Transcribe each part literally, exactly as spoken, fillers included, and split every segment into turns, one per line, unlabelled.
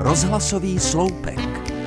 Rozhlasový sloupek.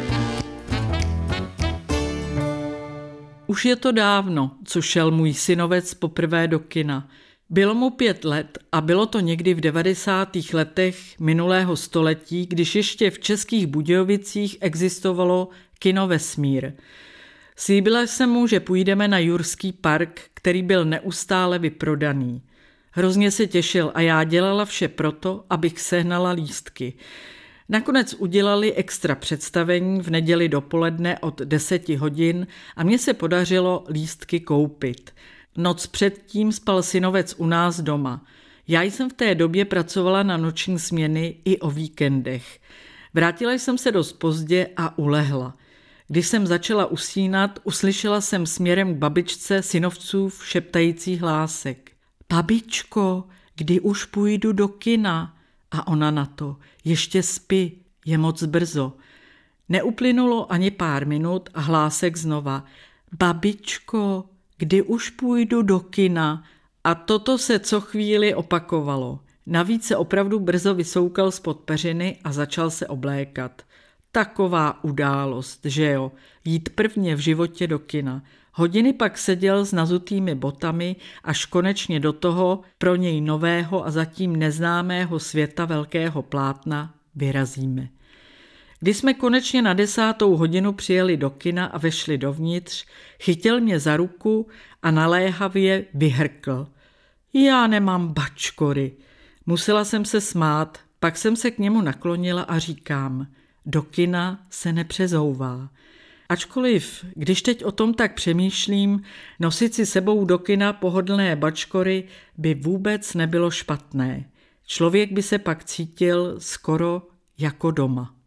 Už je to dávno, co šel můj synovec poprvé do kina. Bylo mu pět let a bylo to někdy v devadesátých letech minulého století, když ještě v Českých Budějovicích existovalo kino Vesmír. Slíbila jsem mu, že půjdeme na Jurský park, který byl neustále vyprodaný. Hrozně se těšil a já dělala vše proto, abych sehnala lístky. Nakonec udělali extra představení v neděli dopoledne od deseti hodin a mně se podařilo lístky koupit. Noc předtím spal synovec u nás doma. Já jsem v té době pracovala na noční směny i o víkendech. Vrátila jsem se dost pozdě a ulehla. Když jsem začala usínat, uslyšela jsem směrem k babičce synovcův šeptající hlásek. Babičko, kdy už půjdu do kina? A ona na to, ještě spí, je moc brzo. Neuplynulo ani pár minut a hlásek znova. Babičko, kdy už půjdu do kina? A toto se co chvíli opakovalo. Navíc se opravdu brzo vysoukal spod peřiny a začal se oblékat. Taková událost, že jo, jít prvně v životě do kina. Hodiny pak seděl s nazutými botami, až konečně do toho pro něj nového a zatím neznámého světa velkého plátna vyrazíme. Když jsme konečně na desátou hodinu přijeli do kina a vešli dovnitř, chytil mě za ruku a naléhavě vyhrkl. Já nemám bačkory. Musela jsem se smát, pak jsem se k němu naklonila a říkám, do kina se nepřezouvá. Ačkoliv, když teď o tom tak přemýšlím, nosit si sebou do kina pohodlné bačkory by vůbec nebylo špatné. Člověk by se pak cítil skoro jako doma.